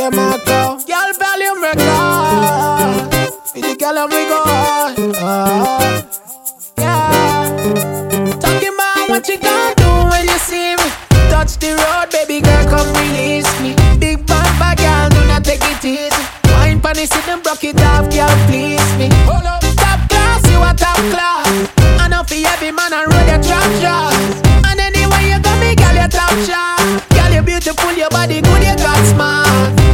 Yeah, Marco. Girl, volume record. With the girl and we go on. Yeah. Talking about what you gonna do when you see me. Touch the road, baby girl, come release me. Big bad girl, do not take it easy. Wine pon sit and broke it off, girl, please me. Hold up. Top class, you a top class. I know for every man and road your trap shots. And anyway you got me, girl, you top shot. Girl, you beautiful, your body good, you got smart.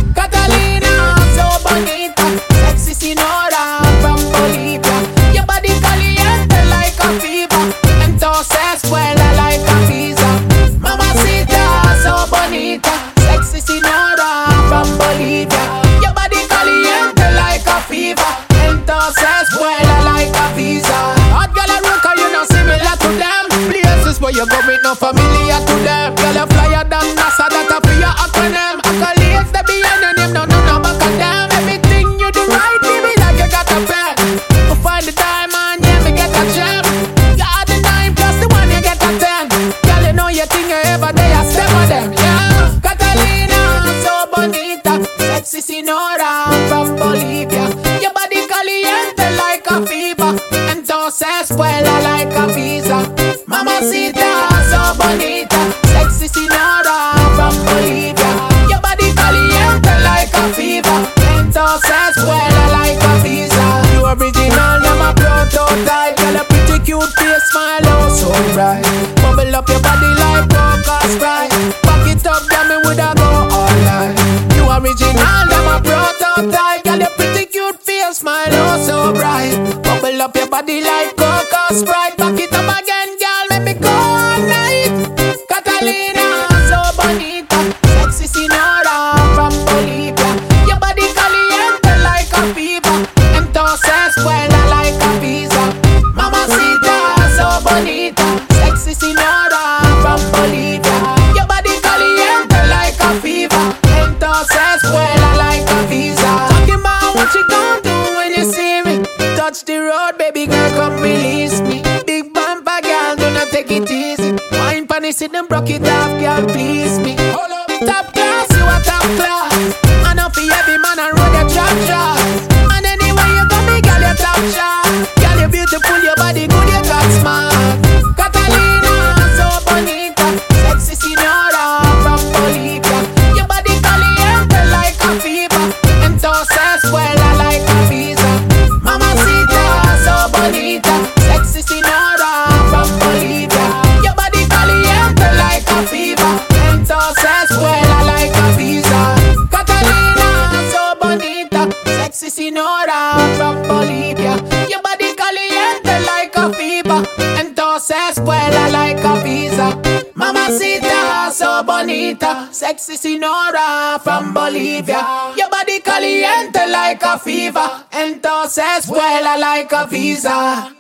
Catalina, so bonita. Sexy Sinora from Bolivia. Your body caliente like a fever. Entonces vuela like a visa. Mamacita, so bonita. Sexy Sinora from Bolivia. Your body caliente like a fever. Entonces vuela like a visa. Hot girl a rocker, you know similar to them. Places where you go with no familiar to them. Girl a flyer than NASA, that a for your acronym. Accolades they be your name, no back of them. Everything you do right, baby, like you got a pen. We find the diamond, yeah, me get a gem. You are the 9 plus the 1, you get a 10. Girl, you know you think you ever day, I step on them, yeah. Catalina, so bonita. Sexy Sinora from Bolivia. Your body caliente like a fever. Entonces vuela like a visa. Mamacita, so bonita. Sexy Sinora from Bolivia. Your body caliente like a fever. Entonces vuela like a visa. You original, you're my prototype. Girl, a pretty cute face, smile, oh so bright. Bubble up your body like Coca Sprite. Back it up, girl, me woulda go all night. You original, you're my prototype. Girl, your pretty cute face, smile, oh so bright. Bubble up your body like Coca Sprite. Back it up again, girl, let me go all night. Catalina, so bonita. Sexy Sinora from Bolivia. Your body caliente like a fever. Entonces vuela like a visa. Mamacita, so bonita. Sexy Sinora from Bolivia. Your body caliente like a fever. Entonces vuela like a visa. Talking about what you gonna do when you see me. Touch the road, baby girl, come release me. Big bumper girl, do not take it easy. Wine pon sit and broke it off, girl, please me. Hold up. Top class, you a top class. I know for every man and road your trap shots. And anyway you got me, girl, you top shot. Girl, you beautiful, your body good, you got smart. Catalina, so bonita. Sexy Sinora from Bolivia. Your body caliente like a fever. Entonces vuela like a visa. Mamacita, so bonita. Sexy Sinora from Bolivia. Your body caliente like a fever. Entonces vuela like a visa. Catalina, so bonita. Sexy Sinora from Bolivia. Your body caliente like a fever. Entonces vuela like a visa. Mamacita, so bonita. Sexy Sinora from Bolivia. Your body caliente like a fever. Entonces vuela like a visa.